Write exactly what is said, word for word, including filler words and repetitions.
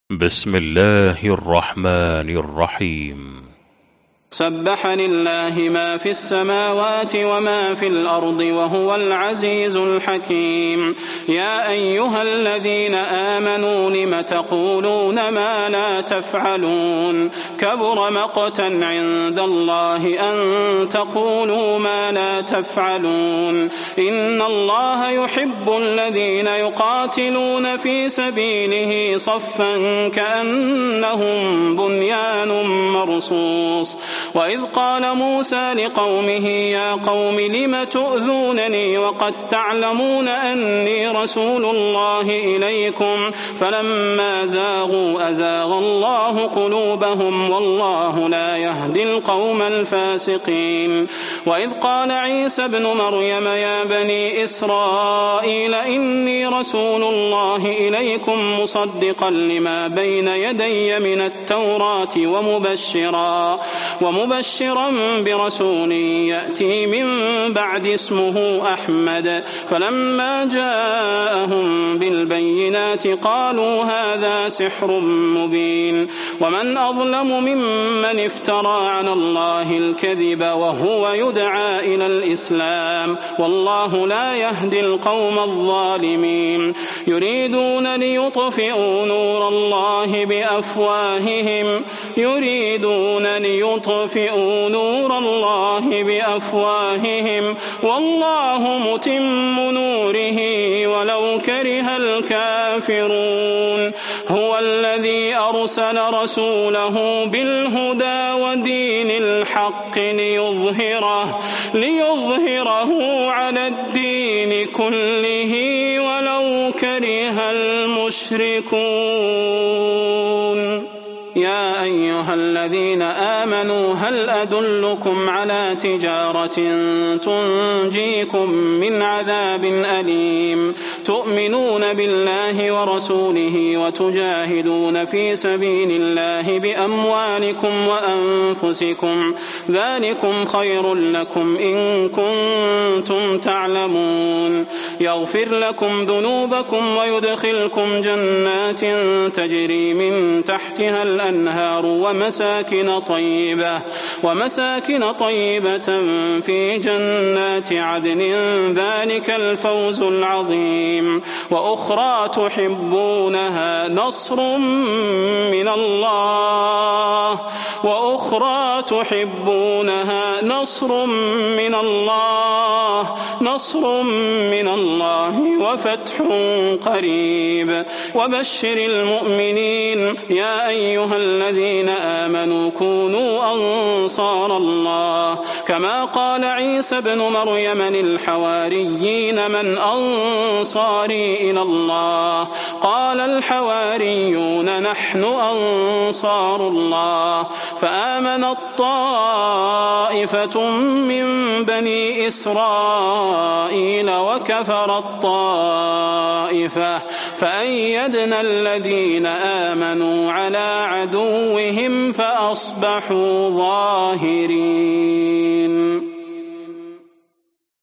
بسم الله الرحمن الرحيم. سبح لله ما في السماوات وما في الأرض وهو العزيز الحكيم. يا أيها الذين آمنوا لم تقولون ما لا تفعلون كبر مقتا عند الله أن تقولوا ما لا تفعلون. إن الله يحب الذين يقاتلون في سبيله صفا كأنهم بنيان مرصوص. وإذ قال موسى لقومه يا قوم لم تؤذونني وقد تعلمون أني رسول الله إليكم فلما زاغوا أزاغ الله قلوبهم والله لا يهدي القوم الفاسقين. وإذ قال عيسى ابن مريم يا بني إسرائيل إني رسول الله إليكم مصدقا لما بين يدي من التوراة ومبشرا ومبشرا برسول يأتي من بعد اسمه أحمد. فلما جاءهم بالبينات قالوا هذا سحر مبين. ومن أظلم ممن افترى على الله الكذب وهو يدعى إلى الإسلام والله لا يهدي القوم الظالمين. يريدون ليطفئوا نور الله بأفواههم يريدون ليطفئوا نور الله بأفواههم والله متم نوره ولو كره الكافرون. هو الذي أرسل رسوله بالهدى ودين الحق ليظهره ليظهره على الدين كله ولو كره المشركون. يا أيها الذين آمنوا هل أدلكم على تجارة تنجيكم من عذاب أليم تؤمنون بالله ورسوله وتجاهدون في سبيل الله بأموالكم وأنفسكم ذلكم خير لكم إن كنتم تعلمون. يغفر لكم ذنوبكم ويدخلكم جنات تجري من تحتها الأنهار ومساكن طيبة ومساكن طيبة في جنات عدن ذلك الفوز العظيم. وأخرى تحبونها نصر من الله وأخرى تحبونها نصر من الله نصر من الله وفتح قريب. وبشر المؤمنين. يا أيها الذين آمنوا كونوا أنصار الله كما قال عيسى ابن مريم للحواريين من أنصاري إلى الله قال الحواريون نحن أنصار الله. فآمنت طائفة من بني إسرائيل وكفرت طائفة فأيدنا الذين آمنوا على عدوهم فأصبحوا ظاهرين.